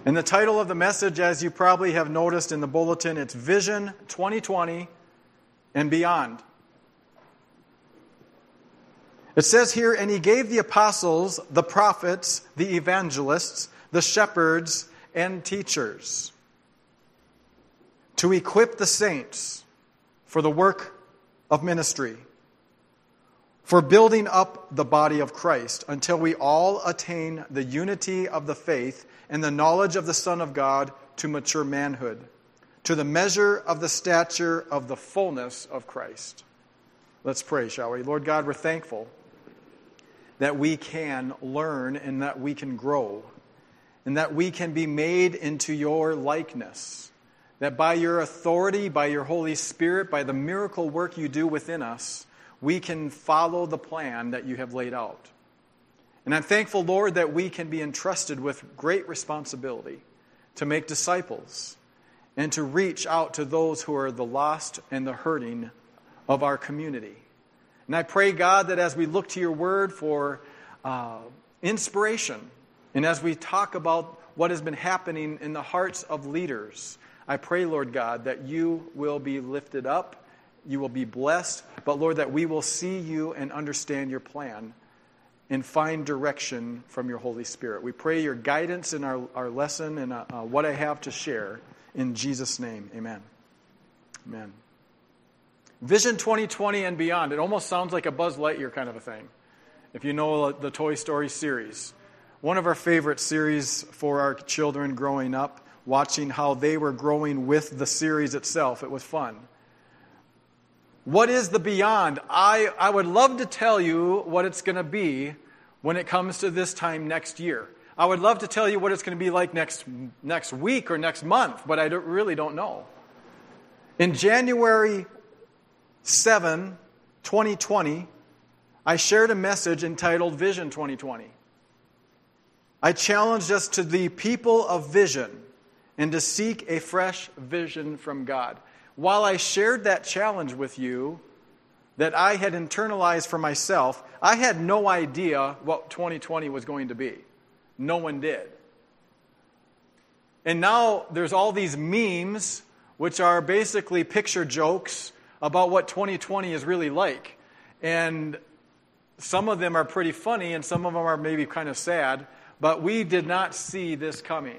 And the title of the message, as you probably have noticed in the bulletin, it's Vision 2020 and Beyond. It says here, and he gave the apostles, the prophets, the evangelists, the shepherds, and teachers to equip the saints for the work of ministry, for building up the body of Christ until we all attain the unity of the faith and the knowledge of the Son of God to mature manhood, to the measure of the stature of the fullness of Christ. Let's pray, shall we? Lord God, we're thankful that we can learn and that we can grow and that we can be made into your likeness, that by your authority, by your Holy Spirit, by the miracle work you do within us, we can follow the plan that you have laid out. And I'm thankful, Lord, that we can be entrusted with great responsibility to make disciples and to reach out to those who are the lost and the hurting of our community. And I pray, God, that as we look to your word for inspiration, and as we talk about what has been happening in the hearts of leaders, I pray, Lord God, that you will be lifted up, you will be blessed, but Lord, that we will see you and understand your plan and find direction from your Holy Spirit. We pray your guidance in our lesson and what I have to share. In Jesus' name, amen. Amen. Vision 2020 and Beyond. It almost sounds like a Buzz Lightyear kind of a thing, if you know the Toy Story series. One of our favorite series for our children growing up, watching how they were growing with the series itself. It was fun. What is the beyond? I would love to tell you what it's going to be when it comes to this time next year. I would love to tell you what it's going to be like next week or next month, but I really don't know. In January 7, 2020, I shared a message entitled Vision 2020. I challenged us to the people of vision and to seek a fresh vision from God. While I shared that challenge with you that I had internalized for myself, I had no idea what 2020 was going to be. No one did. And now there's all these memes, which are basically picture jokes about what 2020 is really like. And some of them are pretty funny, and some of them are maybe kind of sad, but we did not see this coming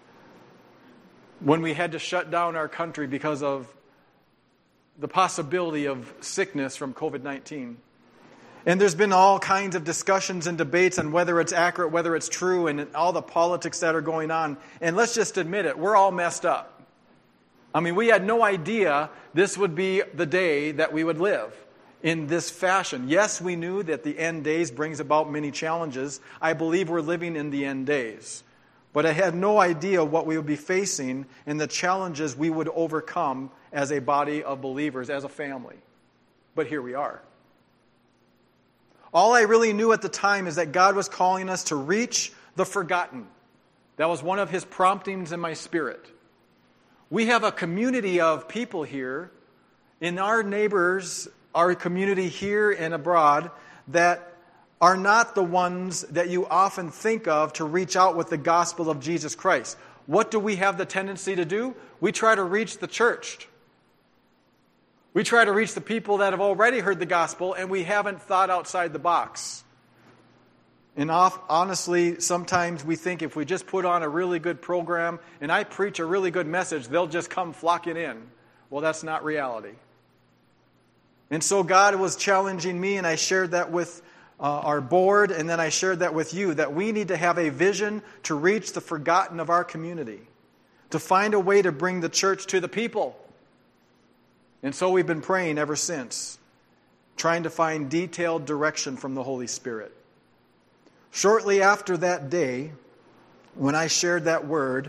when we had to shut down our country because of the possibility of sickness from COVID-19. And there's been all kinds of discussions and debates on whether it's accurate, whether it's true, and all the politics that are going on. And let's just admit it, we're all messed up. I mean, we had no idea this would be the day that we would live in this fashion. Yes, we knew that the end days brings about many challenges. I believe we're living in the end days. But I had no idea what we would be facing and the challenges we would overcome as a body of believers, as a family. But here we are. All I really knew at the time is that God was calling us to reach the forgotten. That was one of his promptings in my spirit. We have a community of people here, in our neighbors, our community here and abroad, that are not the ones that you often think of to reach out with the gospel of Jesus Christ. What do we have the tendency to do? We try to reach the church. We try to reach the people that have already heard the gospel, and we haven't thought outside the box. And honestly, sometimes we think if we just put on a really good program and I preach a really good message, they'll just come flocking in. Well, that's not reality. And so God was challenging me, and I shared that with our board, and then I shared that with you, that we need to have a vision to reach the forgotten of our community, to find a way to bring the church to the people. And so we've been praying ever since, trying to find detailed direction from the Holy Spirit. Shortly after that day, when I shared that word,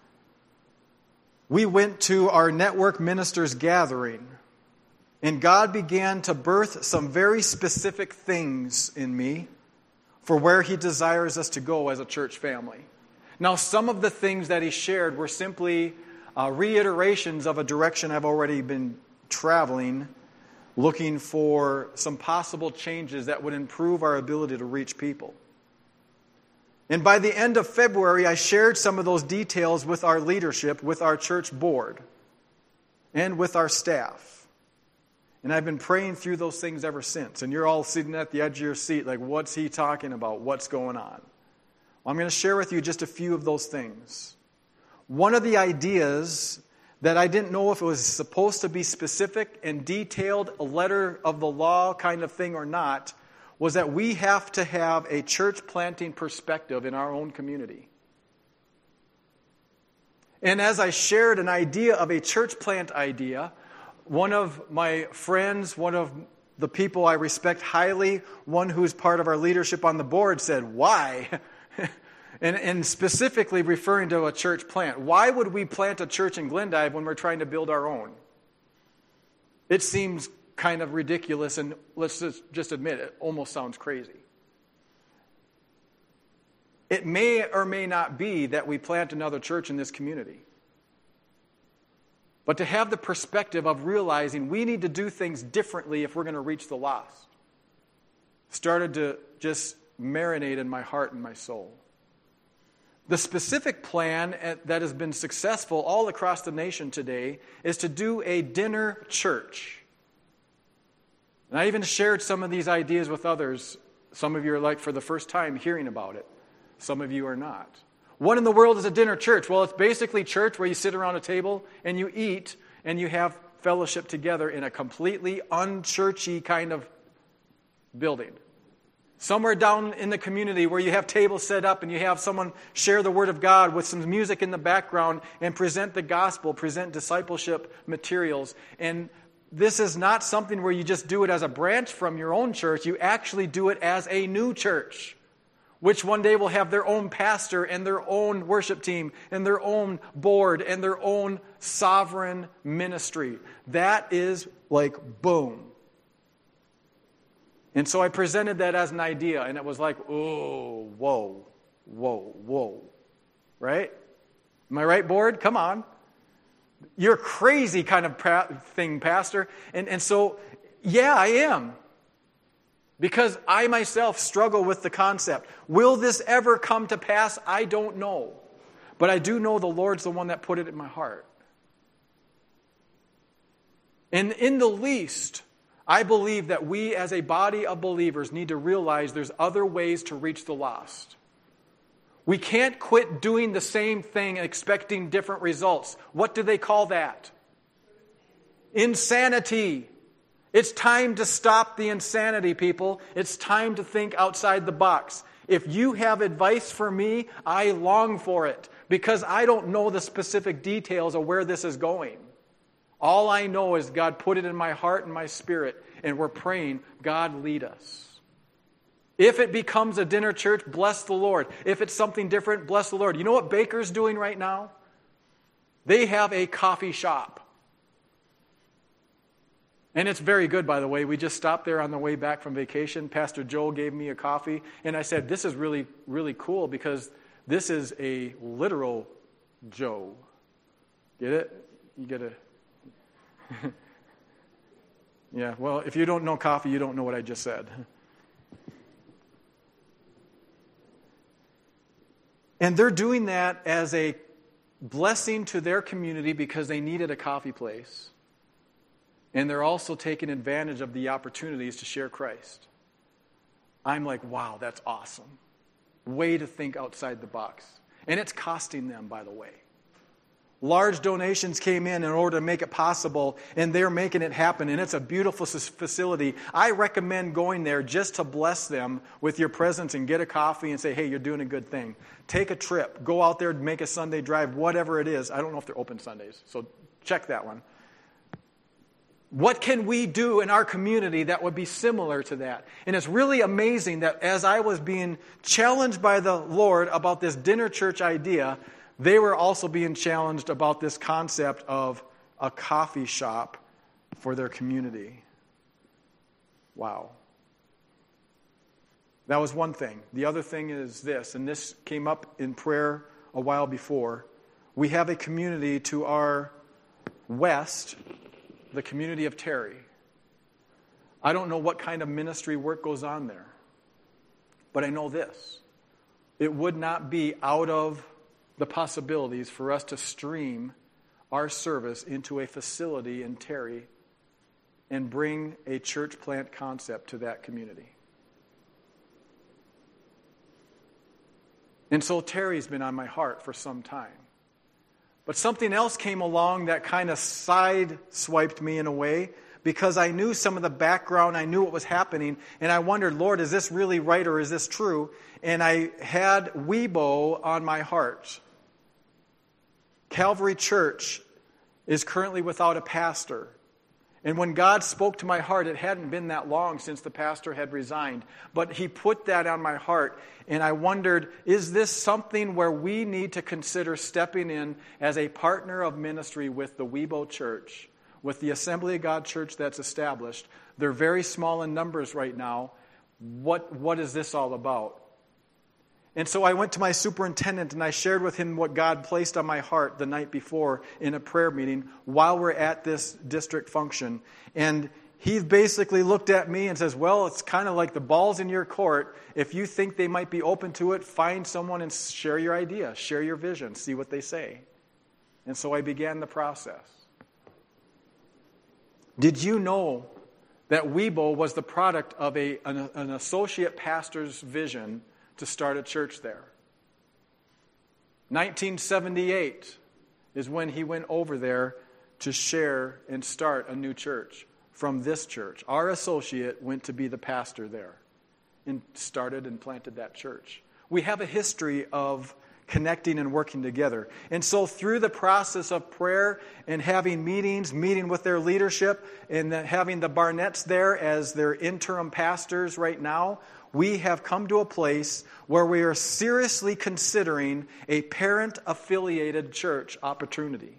we went to our network ministers gathering, and God began to birth some very specific things in me for where he desires us to go as a church family. Now, some of the things that he shared were simply reiterations of a direction I've already been traveling, looking for some possible changes that would improve our ability to reach people. And by the end of February, I shared some of those details with our leadership, with our church board, and with our staff. And I've been praying through those things ever since. And you're all sitting at the edge of your seat like, what's he talking about? What's going on? Well, I'm going to share with you just a few of those things. One of the ideas that I didn't know if it was supposed to be specific and detailed, a letter of the law kind of thing or not, was that we have to have a church planting perspective in our own community. And as I shared an idea of a church plant idea, one of my friends, one of the people I respect highly, one who's part of our leadership on the board said, why? And specifically referring to a church plant. Why would we plant a church in Glendive when we're trying to build our own? It seems kind of ridiculous, and let's just admit it almost sounds crazy. It may or may not be that we plant another church in this community. But to have the perspective of realizing we need to do things differently if we're going to reach the lost started to just marinate in my heart and my soul. The specific plan that has been successful all across the nation today is to do a dinner church. And I even shared some of these ideas with others. Some of you are like for the first time hearing about it. Some of you are not. What in the world is a dinner church? Well, it's basically church where you sit around a table and you eat and you have fellowship together in a completely unchurchy kind of building. Somewhere down in the community where you have tables set up and you have someone share the Word of God with some music in the background and present the gospel, present discipleship materials. And this is not something where you just do it as a branch from your own church. You actually do it as a new church, which one day will have their own pastor and their own worship team and their own board and their own sovereign ministry. That is like boom. And so I presented that as an idea, and it was like, oh, whoa. Right? Am I right, board? Come on. You're crazy kind of thing, pastor. And so, yeah, I am. Because I myself struggle with the concept. Will this ever come to pass? I don't know. But I do know the Lord's the one that put it in my heart. And in the least, I believe that we as a body of believers need to realize there's other ways to reach the lost. We can't quit doing the same thing and expecting different results. What do they call that? Insanity. It's time to stop the insanity, people. It's time to think outside the box. If you have advice for me, I long for it because I don't know the specific details of where this is going. All I know is God put it in my heart and my spirit, and we're praying, God lead us. If it becomes a dinner church, bless the Lord. If it's something different, bless the Lord. You know what Baker's doing right now? They have a coffee shop. And it's very good, by the way. We just stopped there on the way back from vacation. Pastor Joel gave me a coffee, and I said, this is really, really cool because this is a literal Joe. Get it? You get a... Yeah, well, if you don't know coffee, you don't know what I just said. And they're doing that as a blessing to their community because they needed a coffee place. And they're also taking advantage of the opportunities to share Christ. I'm like, wow, that's awesome. Way to think outside the box. And it's costing them, by the way. Large donations came in order to make it possible, and they're making it happen, and it's a beautiful facility. I recommend going there just to bless them with your presence and get a coffee and say, hey, you're doing a good thing. Take a trip. Go out there, make a Sunday drive, whatever it is. I don't know if they're open Sundays, so check that one. What can we do in our community that would be similar to that? And it's really amazing that as I was being challenged by the Lord about this dinner church idea, they were also being challenged about this concept of a coffee shop for their community. Wow. That was one thing. The other thing is this, and this came up in prayer a while before. We have a community to our west, the community of Terry. I don't know what kind of ministry work goes on there, but I know this. it would not be out of the possibilities for us to stream our service into a facility in Terry and bring a church plant concept to that community. And so Terry's been on my heart for some time. But something else came along that kind of side-swiped me in a way, because I knew some of the background, I knew what was happening, and I wondered, Lord, is this really right or is this true? And I had Webo on my heart. Calvary Church is currently without a pastor. And when God spoke to my heart, it hadn't been that long since the pastor had resigned. But he put that on my heart. And I wondered, is this something where we need to consider stepping in as a partner of ministry with the Webo Church, with the Assembly of God Church that's established? They're very small in numbers right now. What is this all about? And so I went to my superintendent and I shared with him what God placed on my heart the night before in a prayer meeting while we're at this district function. And he basically looked at me and says, well, it's kind of like the ball's in your court. If you think they might be open to it, find someone and share your idea, share your vision, see what they say. And so I began the process. Did you know that Webo was the product of an associate pastor's vision to start a church there? 1978 is when he went over there to share and start a new church from this church. Our associate went to be the pastor there and started and planted that church. We have a history of connecting and working together. And so through the process of prayer and having meetings, meeting with their leadership, and then having the Barnetts there as their interim pastors right now, we have come to a place where we are seriously considering a parent-affiliated church opportunity,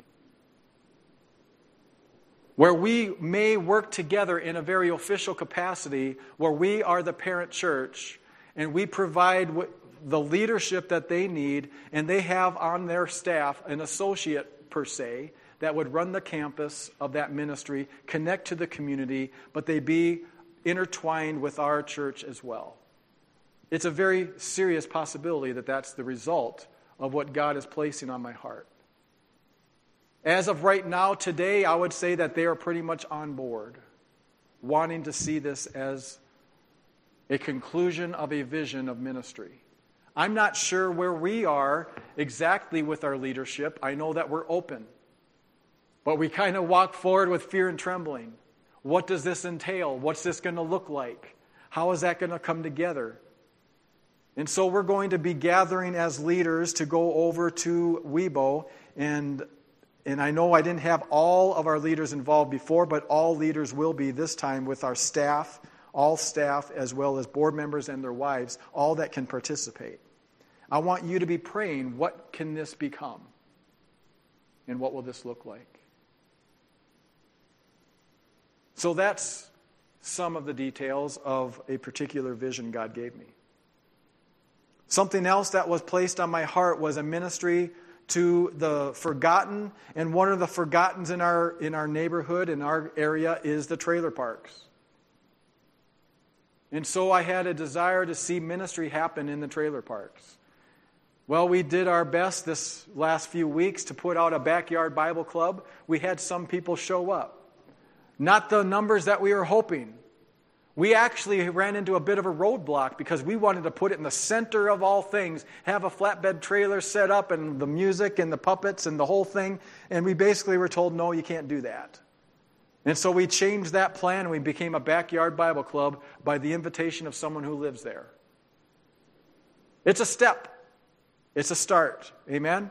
where we may work together in a very official capacity, where we are the parent church and we provide the leadership that they need, and they have on their staff an associate per se that would run the campus of that ministry, connect to the community, but they be intertwined with our church as well. It's a very serious possibility that that's the result of what God is placing on my heart. As of right now, today, I would say that they are pretty much on board, wanting to see this as a conclusion of a vision of ministry. I'm not sure where we are exactly with our leadership. I know that we're open, but we kind of walk forward with fear and trembling. What does this entail? What's this going to look like? How is that going to come together? And so we're going to be gathering as leaders to go over to Webo, and I know I didn't have all of our leaders involved before, but all leaders will be this time with our staff, all staff as well as board members and their wives, all that can participate. I want you to be praying, what can this become? And what will this look like? So that's some of the details of a particular vision God gave me. Something else that was placed on my heart was a ministry to the forgotten, and one of the forgottens in our neighborhood, in our area, is the trailer parks. And so I had a desire to see ministry happen in the trailer parks. Well, we did our best this last few weeks to put out a backyard Bible club. We had some people show up. Not the numbers that we were hoping. We actually ran into a bit of a roadblock because we wanted to put it in the center of all things, have a flatbed trailer set up and the music and the puppets and the whole thing. And we basically were told, no, you can't do that. And so we changed that plan and we became a backyard Bible club by the invitation of someone who lives there. It's a step. It's a start. Amen?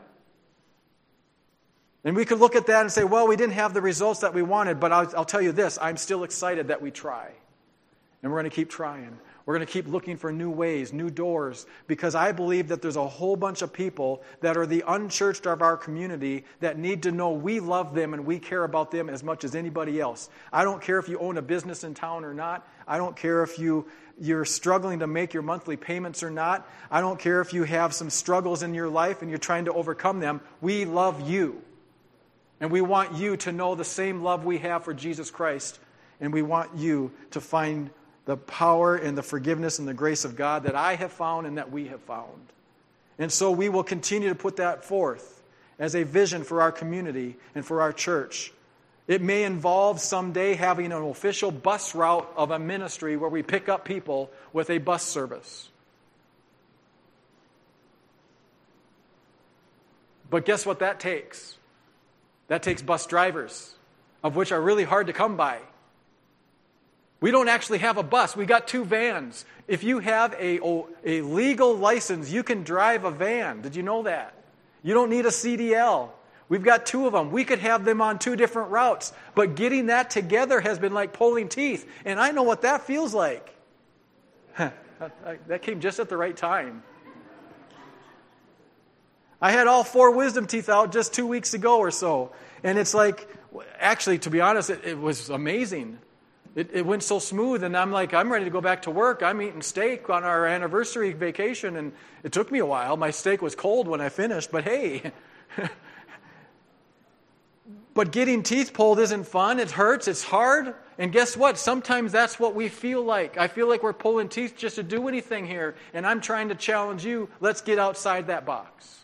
And we could look at that and say, well, we didn't have the results that we wanted, but I'll tell you this, I'm still excited that we try. And we're going to keep trying. We're going to keep looking for new ways, new doors, because I believe that there's a whole bunch of people that are the unchurched of our community that need to know we love them and we care about them as much as anybody else. I don't care if you own a business in town or not. I don't care if you're struggling to make your monthly payments or not. I don't care if you have some struggles in your life and you're trying to overcome them. We love you. And we want you to know the same love we have for Jesus Christ. And we want you to find the power and the forgiveness and the grace of God that I have found and that we have found. And so we will continue to put that forth as a vision for our community and for our church. It may involve someday having an official bus route of a ministry where we pick up people with a bus service. But guess what that takes? That takes bus drivers, of which are really hard to come by. We don't actually have a bus. We got 2 vans. If you have a legal license, you can drive a van. Did you know that? You don't need a CDL. We've got 2 of them. We could have them on 2 different routes. But getting that together has been like pulling teeth. And I know what that feels like. That came just at the right time. I had all 4 wisdom teeth out just 2 weeks ago or so. And it's like, actually, to be honest, it was amazing. It went so smooth, and I'm like, I'm ready to go back to work. I'm eating steak on our anniversary vacation, and it took me a while. My steak was cold when I finished, but hey. But getting teeth pulled isn't fun. It hurts. It's hard. And guess what? Sometimes that's what we feel like. I feel like we're pulling teeth just to do anything here, and I'm trying to challenge you. Let's get outside that box.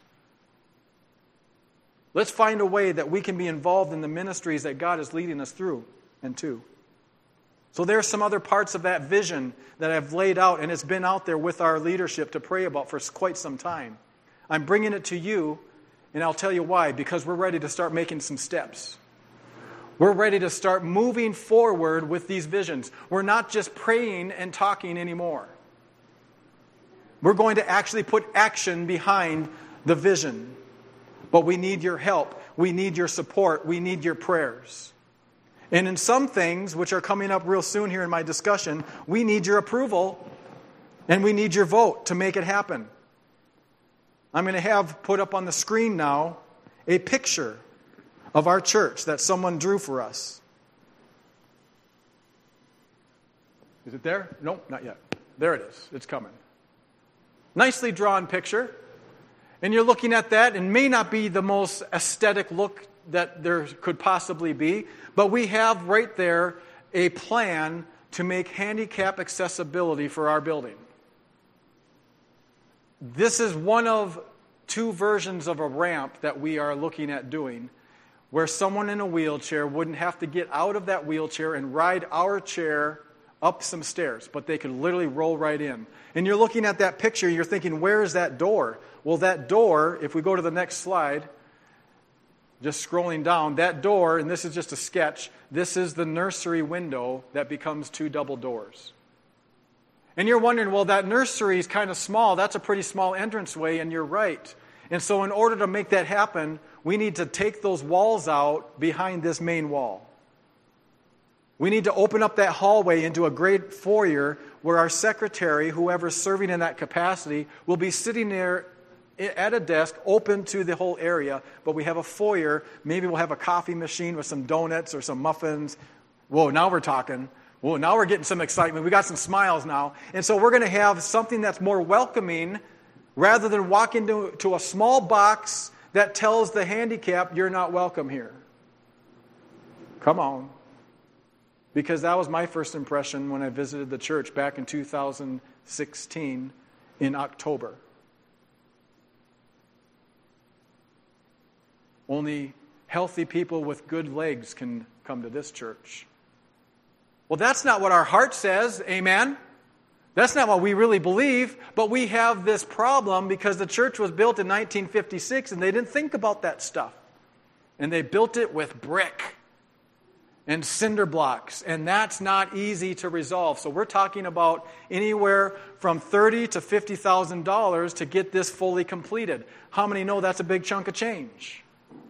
Let's find a way that we can be involved in the ministries that God is leading us through and to. So there are some other parts of that vision that I've laid out, and it's been out there with our leadership to pray about for quite some time. I'm bringing it to you, and I'll tell you why. Because we're ready to start making some steps. We're ready to start moving forward with these visions. We're not just praying and talking anymore. We're going to actually put action behind the vision. But we need your help. We need your support. We need your prayers. And in some things, which are coming up real soon here in my discussion, we need your approval and we need your vote to make it happen. I'm going to have put up on the screen now a picture of our church that someone drew for us. Is it there? No, not yet. There it is. It's coming. Nicely drawn picture. And you're looking at that, and may not be the most aesthetic look that there could possibly be, but we have right there a plan to make handicap accessibility for our building. This is one of 2 versions of a ramp that we are looking at doing, where someone in a wheelchair wouldn't have to get out of that wheelchair and ride our chair up some stairs, but they could literally roll right in. And you're looking at that picture, you're thinking, where is that door? Well, that door, if we go to the next slide, just scrolling down, that door, and this is just a sketch, this is the nursery window that becomes 2 double doors. And you're wondering, well, that nursery is kind of small. That's a pretty small entranceway, and you're right. And so in order to make that happen, we need to take those walls out behind this main wall. We need to open up that hallway into a great foyer where our secretary, whoever's serving in that capacity, will be sitting there at a desk open to the whole area. But we have a foyer. Maybe we'll have a coffee machine with some donuts or some muffins. Whoa, now we're talking. Whoa, now we're getting some excitement. We got some smiles now. And so we're going to have something that's more welcoming rather than walk into a small box that tells the handicapped, you're not welcome here. Come on. Because that was my first impression when I visited the church back in 2016 in October. Only healthy people with good legs can come to this church. Well, that's not what our heart says, amen? That's not what we really believe, but we have this problem because the church was built in 1956 and they didn't think about that stuff. And they built it with brick and cinder blocks, and that's not easy to resolve. So we're talking about anywhere from $30,000 to $50,000 to get this fully completed. How many know that's a big chunk of change?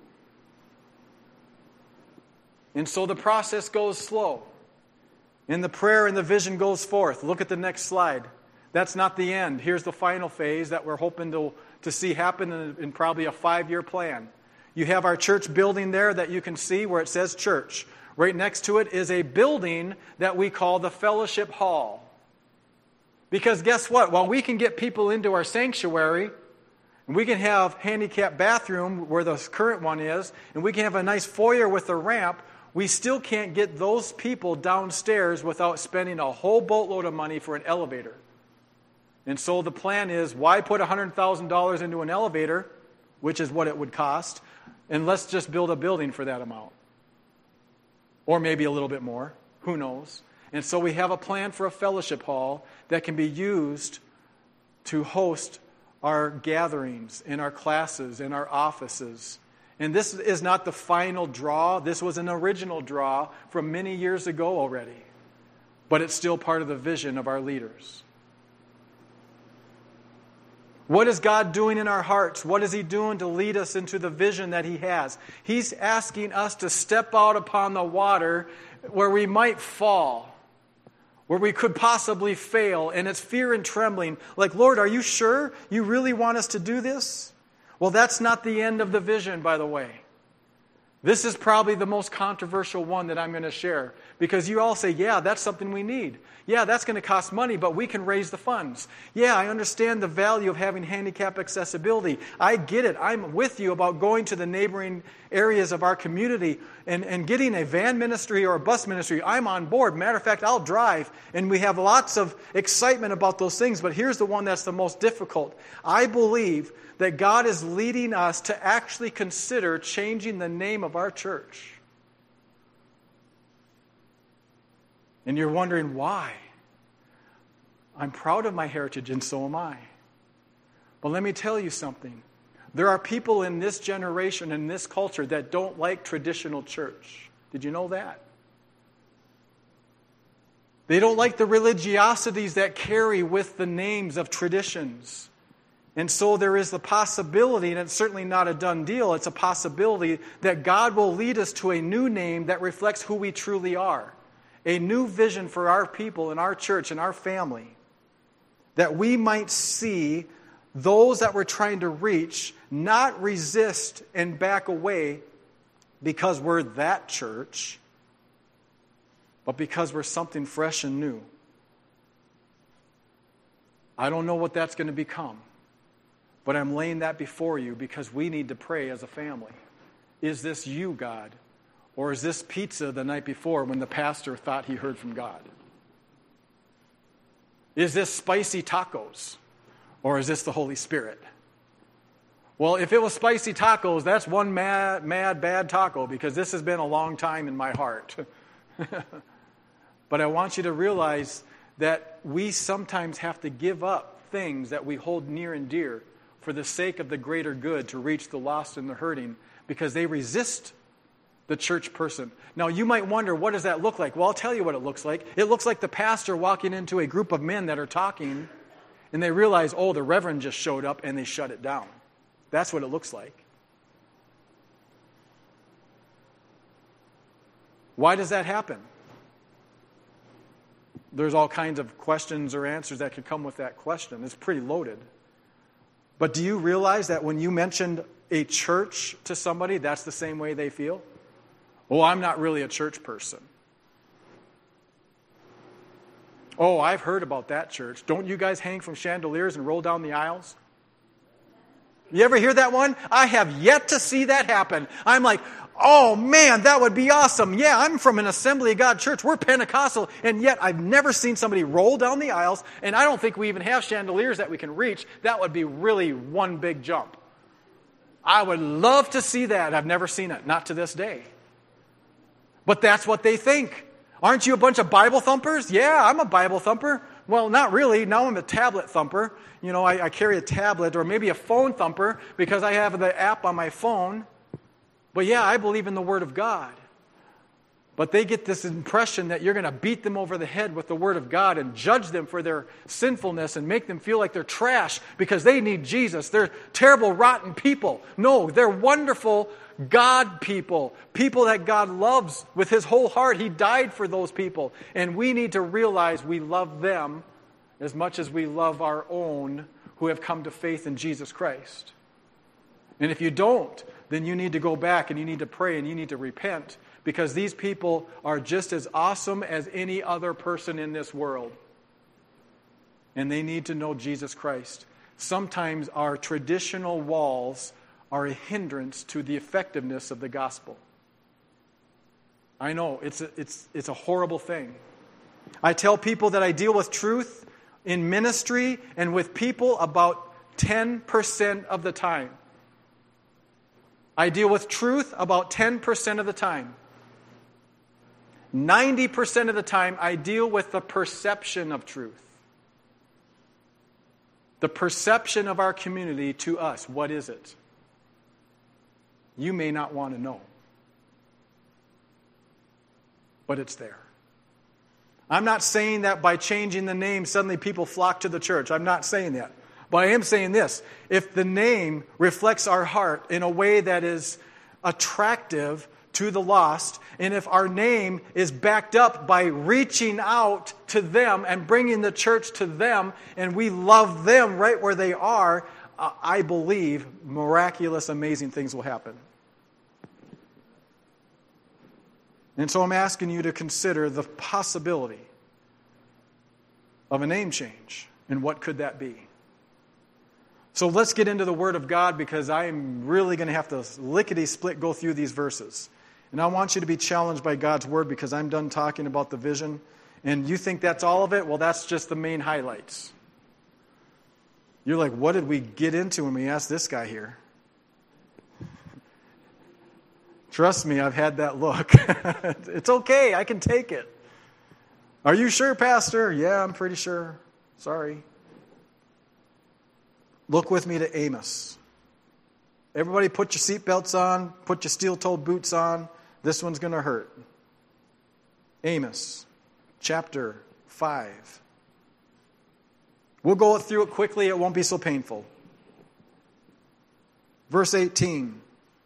And so the process goes slow. And the prayer and the vision goes forth. Look at the next slide. That's not the end. Here's the final phase that we're hoping to see happen in probably a 5-year plan. You have our church building there that you can see where it says church. Right next to it is a building that we call the Fellowship Hall. Because guess what? While we can get people into our sanctuary, and we can have handicapped bathroom where the current one is, and we can have a nice foyer with a ramp, we still can't get those people downstairs without spending a whole boatload of money for an elevator. And so the plan is, why put $100,000 into an elevator, which is what it would cost, and let's just build a building for that amount. Or maybe a little bit more. Who knows? And so we have a plan for a fellowship hall that can be used to host our gatherings and our classes and our offices. And this is not the final draw. This was an original draw from many years ago already. But it's still part of the vision of our leaders. What is God doing in our hearts? What is He doing to lead us into the vision that He has? He's asking us to step out upon the water where we might fall, where we could possibly fail, and it's fear and trembling. Like, Lord, are you sure you really want us to do this? Well, that's not the end of the vision, by the way. This is probably the most controversial one that I'm going to share, because you all say, yeah, that's something we need. Yeah, that's going to cost money, but we can raise the funds. Yeah, I understand the value of having handicap accessibility. I get it. I'm with you about going to the neighboring areas of our community and getting a van ministry or a bus ministry. I'm on board. Matter of fact, I'll drive, and we have lots of excitement about those things, but here's the one that's the most difficult. I believe that God is leading us to actually consider changing the name of our church. And you're wondering why. I'm proud of my heritage, and so am I. But let me tell you something. There are people in this generation, in this culture, that don't like traditional church. Did you know that? They don't like the religiosities that carry with the names of traditions. And so there is the possibility, and it's certainly not a done deal, it's a possibility that God will lead us to a new name that reflects who we truly are. A new vision for our people and our church and our family. That we might see those that we're trying to reach not resist and back away because we're that church, but because we're something fresh and new. I don't know what that's going to become. But I'm laying that before you because we need to pray as a family. Is this you, God? Or is this pizza the night before when the pastor thought he heard from God? Is this spicy tacos? Or is this the Holy Spirit? Well, if it was spicy tacos, that's one mad, bad taco because this has been a long time in my heart. But I want you to realize that we sometimes have to give up things that we hold near and dear for the sake of the greater good to reach the lost and the hurting because they resist the church person. Now, you might wonder, what does that look like? Well, I'll tell you what it looks like. It looks like the pastor walking into a group of men that are talking and they realize, oh, the reverend just showed up and they shut it down. That's what it looks like. Why does that happen? There's all kinds of questions or answers that could come with that question. It's pretty loaded. But do you realize that when you mentioned a church to somebody, that's the same way they feel? Oh, I'm not really a church person. Oh, I've heard about that church. Don't you guys hang from chandeliers and roll down the aisles? You ever hear that one? I have yet to see that happen. I'm like, oh man, that would be awesome. Yeah, I'm from an Assembly of God church. We're Pentecostal, and yet I've never seen somebody roll down the aisles, and I don't think we even have chandeliers that we can reach. That would be really one big jump. I would love to see that. I've never seen it, not to this day. But that's what they think. Aren't you a bunch of Bible thumpers? Yeah, I'm a Bible thumper. Well, not really. Now I'm a tablet thumper. You know, I carry a tablet or maybe a phone thumper because I have the app on my phone. But yeah, I believe in the Word of God. But they get this impression that you're going to beat them over the head with the Word of God and judge them for their sinfulness and make them feel like they're trash because they need Jesus. They're terrible, rotten people. No, they're wonderful God people. People that God loves with His whole heart. He died for those people. And we need to realize we love them as much as we love our own who have come to faith in Jesus Christ. And if you don't, then you need to go back and you need to pray and you need to repent because these people are just as awesome as any other person in this world. And they need to know Jesus Christ. Sometimes our traditional walls are a hindrance to the effectiveness of the gospel. I know, it's a horrible thing. I tell people that I deal with truth in ministry and with people about 10% of the time. I deal with truth about 10% of the time. 90% of the time, I deal with the perception of truth. The perception of our community to us. What is it? You may not want to know. But it's there. I'm not saying that by changing the name, suddenly people flock to the church. I'm not saying that. But I am saying this. If the name reflects our heart in a way that is attractive to the lost, and if our name is backed up by reaching out to them and bringing the church to them, and we love them right where they are, I believe miraculous, amazing things will happen. And so I'm asking you to consider the possibility of a name change. And what could that be? So let's get into the Word of God, because I'm really going to have to lickety-split go through these verses. And I want you to be challenged by God's Word, because I'm done talking about the vision. And you think that's all of it? Well, that's just the main highlights. You're like, what did we get into when we asked this guy here? Trust me, I've had that look. It's okay, I can take it. Are you sure, Pastor? Yeah, I'm pretty sure. Sorry. Look with me to Amos. Everybody put your seatbelts on, put your steel-toed boots on. This one's going to hurt. Amos, chapter 5. We'll go through it quickly, it won't be so painful. Verse 18.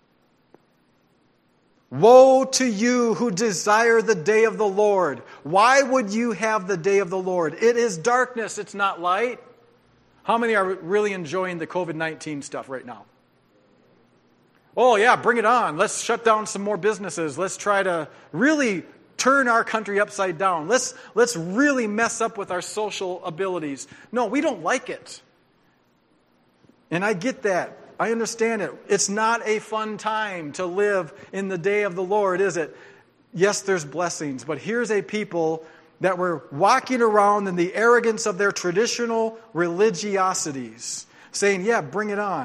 Woe to you who desire the day of the Lord. Why would you have the day of the Lord? It is darkness, it's not light. How many are really enjoying the COVID-19 stuff right now? Oh yeah, bring it on. Let's shut down some more businesses. Let's try to really turn our country upside down. Let's really mess up with our social abilities. No, we don't like it. And I get that. I understand it. It's not a fun time to live in the day of the Lord, is it? Yes, there's blessings, but here's a people that were walking around in the arrogance of their traditional religiosities, saying, yeah, bring it on.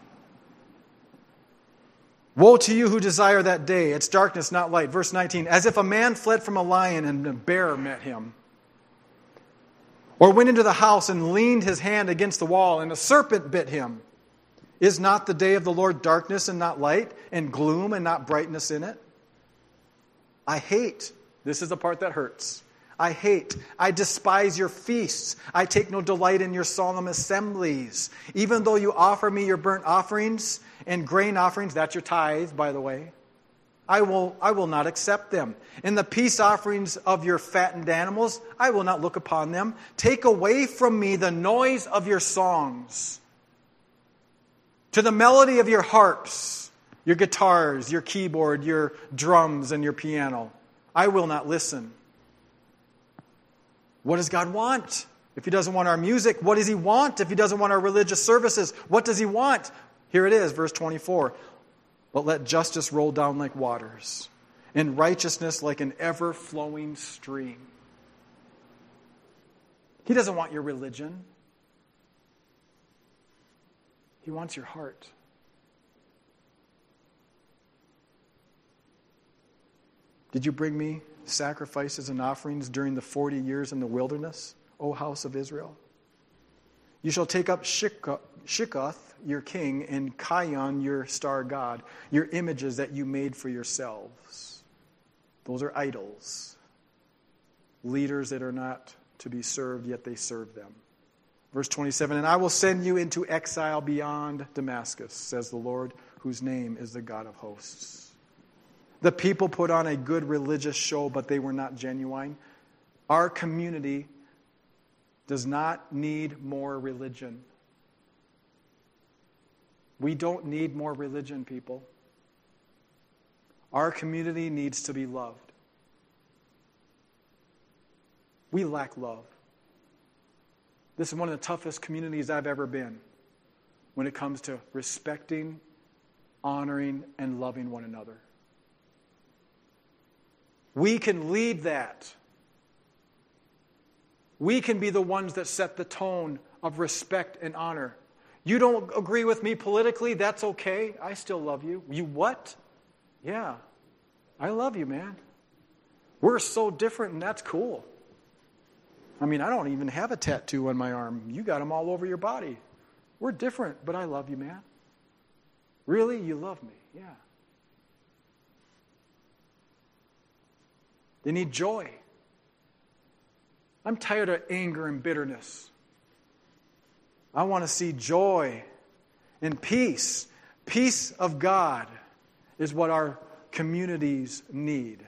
Woe to you who desire that day. It's darkness, not light. Verse 19, as if a man fled from a lion and a bear met him, or went into the house and leaned his hand against the wall and a serpent bit him. Is not the day of the Lord darkness and not light, and gloom and not brightness in it? I hate, this is the part that hurts. I despise your feasts. I take no delight in your solemn assemblies. Even though you offer me your burnt offerings and grain offerings, that's your tithe, by the way, I will not accept them. And the peace offerings of your fattened animals, I will not look upon them. Take away from me the noise of your songs. To the melody of your harps, your guitars, your keyboard, your drums, and your piano, I will not listen. What does God want? If He doesn't want our music, what does He want? If He doesn't want our religious services, what does He want? Here it is, verse 24. But let justice roll down like waters, and righteousness like an ever-flowing stream. He doesn't want your religion. He wants your heart. Did you bring me sacrifices and offerings during the 40 years in the wilderness, O house of Israel? You shall take up Shikoth, your king, and Kion, your star god, your images that you made for yourselves. Those are idols. Leaders that are not to be served, yet they serve them. Verse 27, and I will send you into exile beyond Damascus, says the Lord, whose name is the God of hosts. The people put on a good religious show, but they were not genuine. Our community does not need more religion. We don't need more religion, people. Our community needs to be loved. We lack love. This is one of the toughest communities I've ever been when it comes to respecting, honoring, and loving one another. We can lead that. We can be the ones that set the tone of respect and honor. You don't agree with me politically, that's okay. I still love you. You what? Yeah, I love you, man. We're so different, and that's cool. I mean, I don't even have a tattoo on my arm. You got them all over your body. We're different, but I love you, man. Really? You love me? Yeah. They need joy. I'm tired of anger and bitterness. I want to see joy and peace. Peace of God is what our communities need.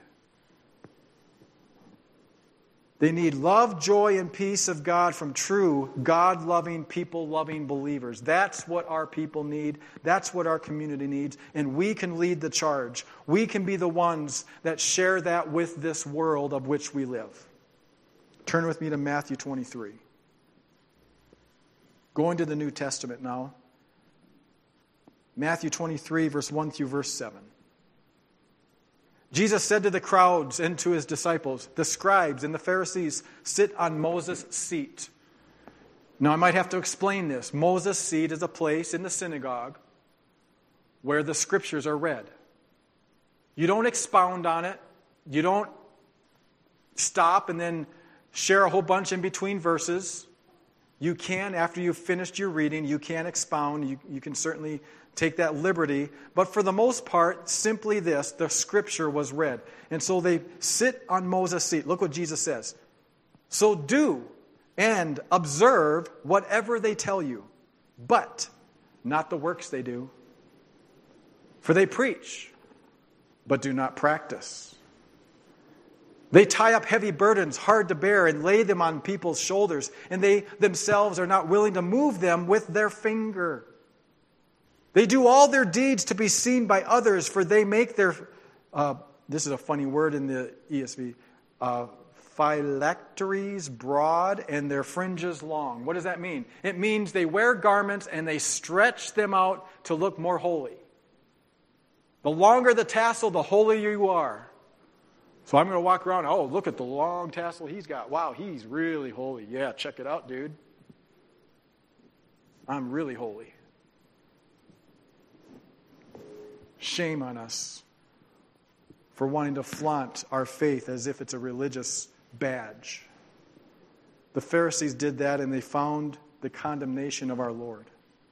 They need love, joy, and peace of God from true, God-loving, people-loving believers. That's what our people need. That's what our community needs. And we can lead the charge. We can be the ones that share that with this world of which we live. Turn with me to Matthew 23. Going to the New Testament now. Matthew 23, verse 1 through verse 7. Jesus said to the crowds and to his disciples, the scribes and the Pharisees sit on Moses' seat. Now I might have to explain this. Moses' seat is a place in the synagogue where the scriptures are read. You don't expound on it. You don't stop and then share a whole bunch in between verses. You can, after you've finished your reading, you can expound. You can certainly take that liberty. But for the most part, simply this, the scripture was read. And so they sit on Moses' seat. Look what Jesus says. So do and observe whatever they tell you, but not the works they do. For they preach, but do not practice. They tie up heavy burdens, hard to bear, and lay them on people's shoulders, and they themselves are not willing to move them with their finger. They do all their deeds to be seen by others, for they make their, this is a funny word in the ESV, phylacteries broad and their fringes long. What does that mean? It means they wear garments and they stretch them out to look more holy. The longer the tassel, the holier you are. So I'm going to walk around, oh, look at the long tassel he's got. Wow, he's really holy. Yeah, check it out, dude. I'm really holy. Shame on us for wanting to flaunt our faith as if it's a religious badge. The Pharisees did that, and they found the condemnation of our Lord.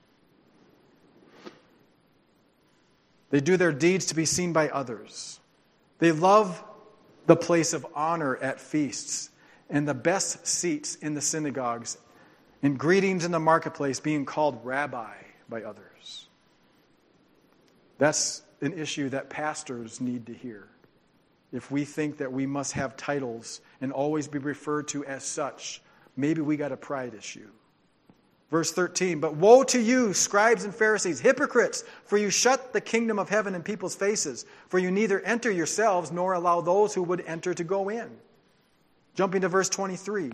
They do their deeds to be seen by others. They love the place of honor at feasts and the best seats in the synagogues and greetings in the marketplace, being called rabbi by others. That's an issue that pastors need to hear. If we think that we must have titles and always be referred to as such, maybe we got a pride issue. Verse 13, but woe to you, scribes and Pharisees, hypocrites, for you shut the kingdom of heaven in people's faces, for you neither enter yourselves nor allow those who would enter to go in. Jumping to verse 23.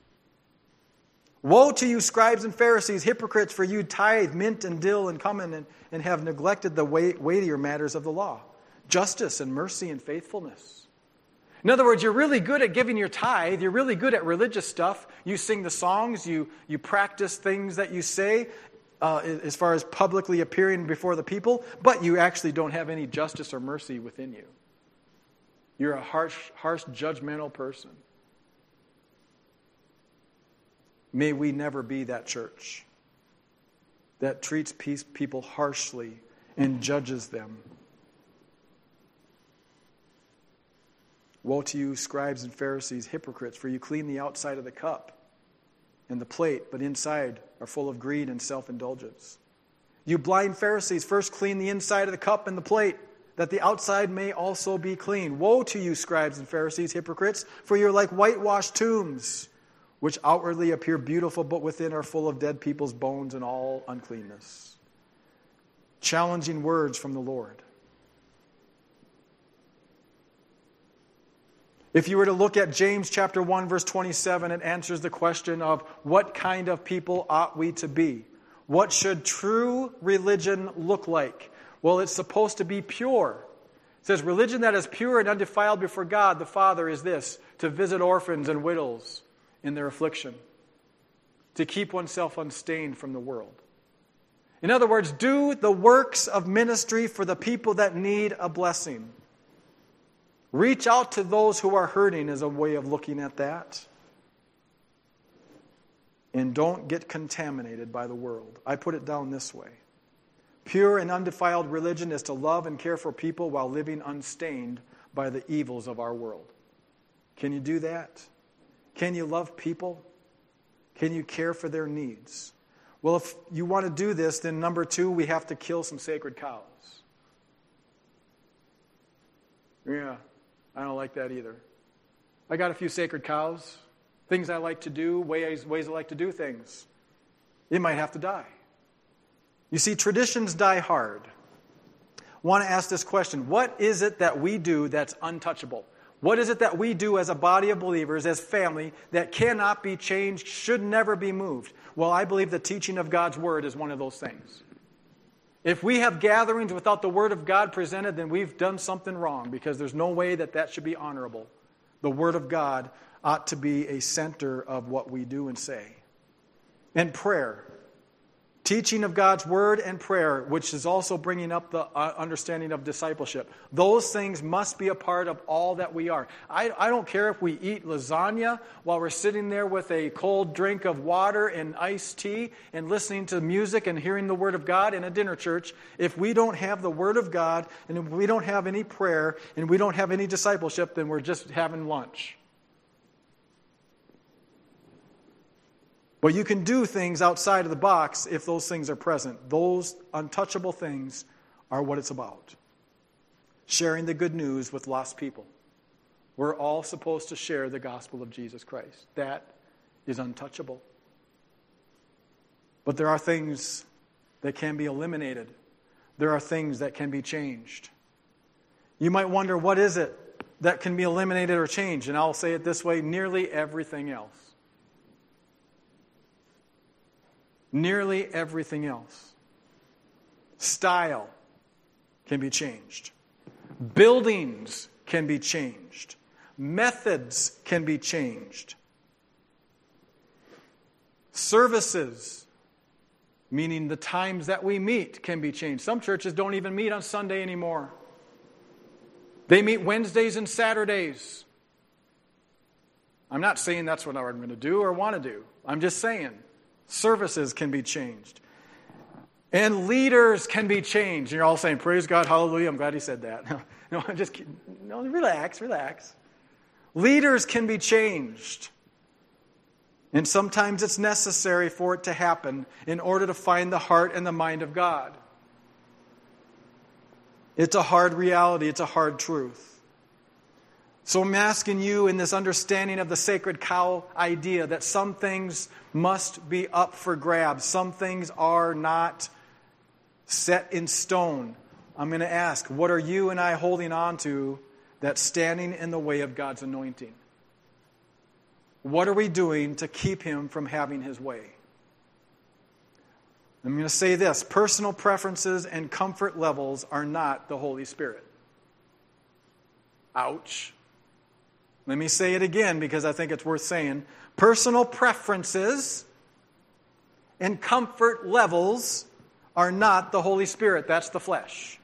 Woe to you, scribes and Pharisees, hypocrites, for you tithe mint and dill and cumin and have neglected the weightier matters of the law, justice and mercy and faithfulness. In other words, you're really good at giving your tithe. You're really good at religious stuff. You sing the songs. You practice things that you say as far as publicly appearing before the people, but you actually don't have any justice or mercy within you. You're a harsh, judgmental person. May we never be that church that treats people harshly and judges them. Woe to you, scribes and Pharisees, hypocrites, for you clean the outside of the cup and the plate, but inside are full of greed and self-indulgence. You blind Pharisees, first clean the inside of the cup and the plate, that the outside may also be clean. Woe to you, scribes and Pharisees, hypocrites, for you're like whitewashed tombs, which outwardly appear beautiful, but within are full of dead people's bones and all uncleanness. Challenging words from the Lord. If you were to look at James chapter 1, verse 27, it answers the question of what kind of people ought we to be? What should true religion look like? Well, it's supposed to be pure. It says, religion that is pure and undefiled before God the Father is this, to visit orphans and widows in their affliction, to keep oneself unstained from the world. In other words, do the works of ministry for the people that need a blessing. Reach out to those who are hurting is a way of looking at that. And don't get contaminated by the world. I put it down this way. Pure and undefiled religion is to love and care for people while living unstained by the evils of our world. Can you do that? Can you love people? Can you care for their needs? Well, if you want to do this, then number 2, we have to kill some sacred cows. Yeah, I don't like that either. I got a few sacred cows, things I like to do, ways I like to do things. It might have to die. You see, traditions die hard. I want to ask this question. What is it that we do that's untouchable? What is it that we do as a body of believers, as family, that cannot be changed, should never be moved? Well, I believe the teaching of God's Word is one of those things. If we have gatherings without the Word of God presented, then we've done something wrong, because there's no way that should be honorable. The Word of God ought to be a center of what we do and say. And prayer. Teaching of God's Word and prayer, which is also bringing up the understanding of discipleship. Those things must be a part of all that we are. I don't care if we eat lasagna while we're sitting there with a cold drink of water and iced tea and listening to music and hearing the Word of God in a dinner church. If we don't have the Word of God and if we don't have any prayer and we don't have any discipleship, then we're just having lunch. But you can do things outside of the box if those things are present. Those untouchable things are what it's about. Sharing the good news with lost people. We're all supposed to share the gospel of Jesus Christ. That is untouchable. But there are things that can be eliminated. There are things that can be changed. You might wonder, what is it that can be eliminated or changed? And I'll say it this way, nearly everything else. Nearly everything else. Style can be changed. Buildings can be changed. Methods can be changed. Services, meaning the times that we meet, can be changed. Some churches don't even meet on Sunday anymore. They meet Wednesdays and Saturdays. I'm not saying that's what I'm going to do or want to do. I'm just saying. Services can be changed. And leaders can be changed. You're all saying, praise God, hallelujah. I'm glad he said that. No, I'm just kidding. No, relax. Leaders can be changed. And sometimes it's necessary for it to happen in order to find the heart and the mind of God. It's a hard reality. It's a hard truth. So I'm asking you in this understanding of the sacred cow idea that some things must be up for grabs. Some things are not set in stone. I'm going to ask, what are you and I holding on to that's standing in the way of God's anointing? What are we doing to keep him from having his way? I'm going to say this. Personal preferences and comfort levels are not the Holy Spirit. Ouch. Let me say it again because I think it's worth saying. Personal preferences and comfort levels are not the Holy Spirit. That's the flesh.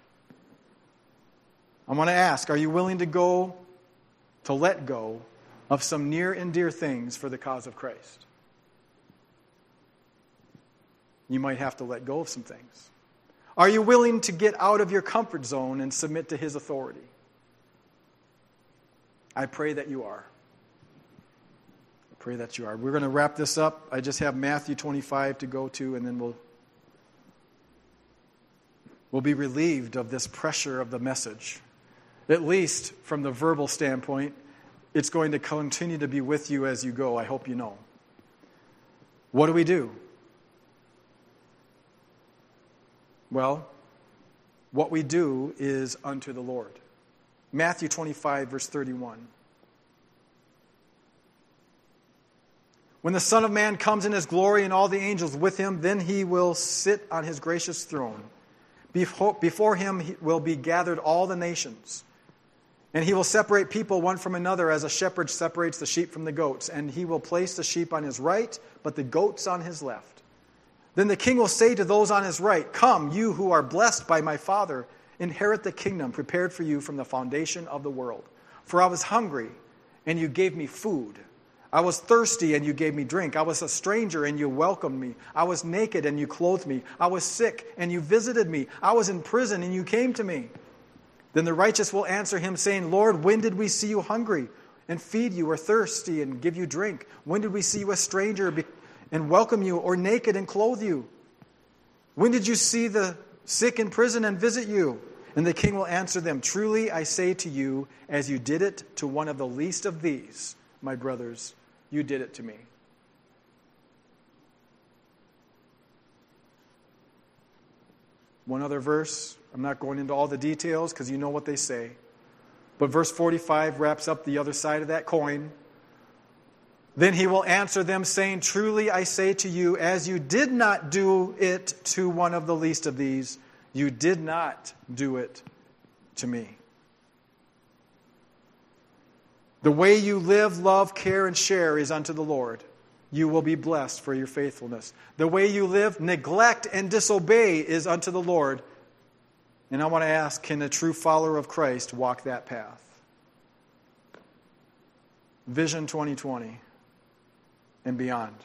I want to ask, are you willing to let go of some near and dear things for the cause of Christ? You might have to let go of some things. Are you willing to get out of your comfort zone and submit to his authority? I pray that you are. I pray that you are. We're going to wrap this up. I just have Matthew 25 to go to, and then we'll be relieved of this pressure of the message. At least from the verbal standpoint, it's going to continue to be with you as you go. I hope you know. What do? Well, what we do is unto the Lord. Matthew 25, verse 31. When the Son of Man comes in his glory and all the angels with him, then he will sit on his gracious throne. Before him will be gathered all the nations, And he will separate people one from another as a shepherd separates the sheep from the goats. And he will place the sheep on his right, but the goats on his left. Then the king will say to those on his right, "Come, you who are blessed by my Father, inherit the kingdom prepared for you from the foundation of the world. For I was hungry, and you gave me food. I was thirsty, and you gave me drink. I was a stranger, and you welcomed me. I was naked, and you clothed me. I was sick, and you visited me. I was in prison, and you came to me." Then the righteous will answer him, saying, "Lord, when did we see you hungry and feed you, or thirsty and give you drink? When did we see you a stranger and welcome you, or naked and clothe you? When did you see the sick in prison and visit you?" And the king will answer them, "Truly I say to you, as you did it to one of the least of these, my brothers, you did it to me." One other verse. I'm not going into all the details because you know what they say. But verse 45 wraps up the other side of that coin. Then he will answer them, saying, "Truly I say to you, as you did not do it to one of the least of these, you did not do it to me." The way you live, love, care, and share is unto the Lord. You will be blessed for your faithfulness. The way you live, neglect, and disobey is unto the Lord. And I want to ask, can a true follower of Christ walk that path? Vision 2020 and beyond.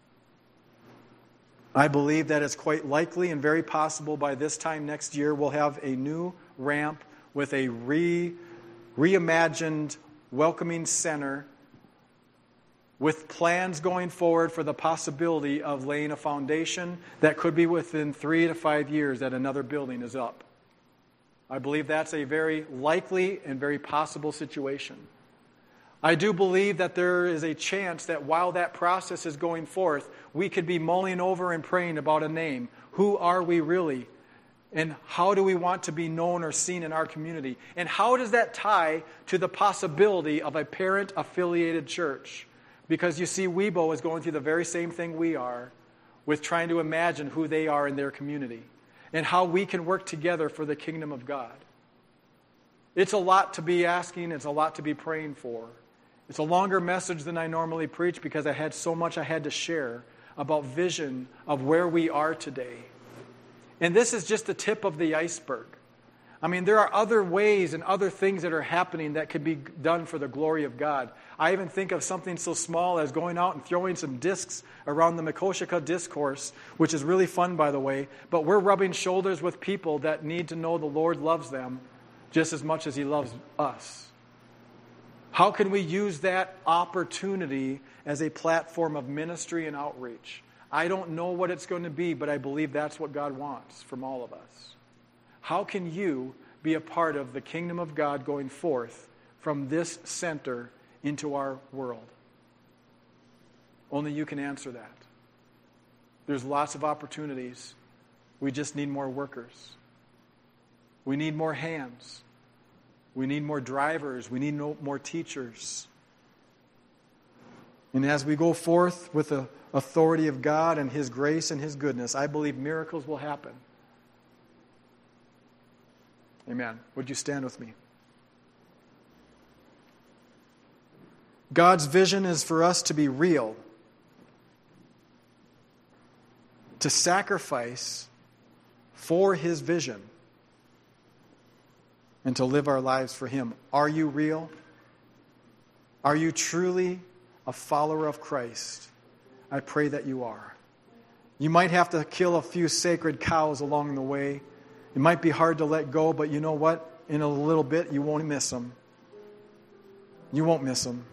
I believe that it's quite likely and very possible by this time next year we'll have a new ramp with a reimagined welcoming center with plans going forward for the possibility of laying a foundation that could be within 3 to 5 years that another building is up. I believe that's a very likely and very possible situation. I do believe that there is a chance that while that process is going forth, we could be mulling over and praying about a name. Who are we really? And how do we want to be known or seen in our community? And how does that tie to the possibility of a parent-affiliated church? Because you see, Weibo is going through the very same thing we are with trying to imagine who they are in their community and how we can work together for the kingdom of God. It's a lot to be asking. It's a lot to be praying for. It's a longer message than I normally preach because I had so much I had to share about vision of where we are today. And this is just the tip of the iceberg. I mean, there are other ways and other things that are happening that could be done for the glory of God. I even think of something so small as going out and throwing some discs around the Makoshika discourse, which is really fun, by the way. But we're rubbing shoulders with people that need to know the Lord loves them just as much as He loves us. How can we use that opportunity as a platform of ministry and outreach? I don't know what it's going to be, but I believe that's what God wants from all of us. How can you be a part of the kingdom of God going forth from this center into our world? Only you can answer that. There's lots of opportunities. We just need more workers. We need more hands. We need more drivers. We need more teachers. And as we go forth with the authority of God and His grace and His goodness, I believe miracles will happen. Amen. Would you stand with me? God's vision is for us to be real, to sacrifice for His vision, and to live our lives for Him. Are you real? Are you truly a follower of Christ? I pray that you are. You might have to kill a few sacred cows along the way. It might be hard to let go, but you know what? In a little bit, you won't miss them. You won't miss them.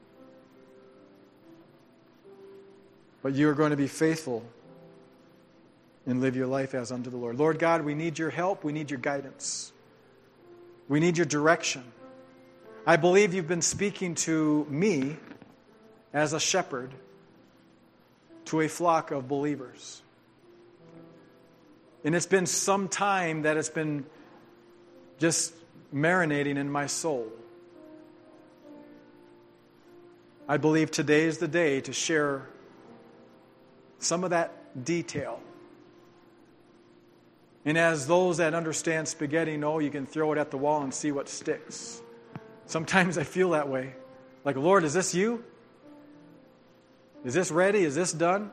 But you are going to be faithful and live your life as unto the Lord. Lord God, we need your help. We need your guidance. We need your direction. I believe you've been speaking to me as a shepherd to a flock of believers. And it's been some time that it's been just marinating in my soul. I believe today is the day to share some of that detail. And as those that understand spaghetti know, you can throw it at the wall and see what sticks. Sometimes I feel that way. Like, Lord, is this you? Is this ready? Is this done?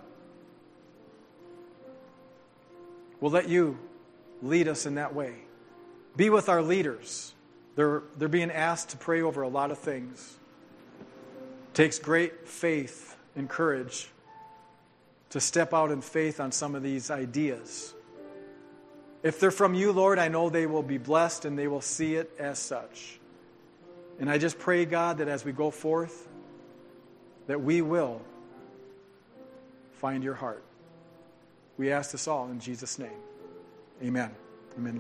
We'll let you lead us in that way. Be with our leaders. They're being asked to pray over a lot of things. It takes great faith and courage to step out in faith on some of these ideas. If they're from you, Lord, I know they will be blessed and they will see it as such. And I just pray, God, that as we go forth, that we will find your heart. We ask this all in Jesus' name. Amen. Amen.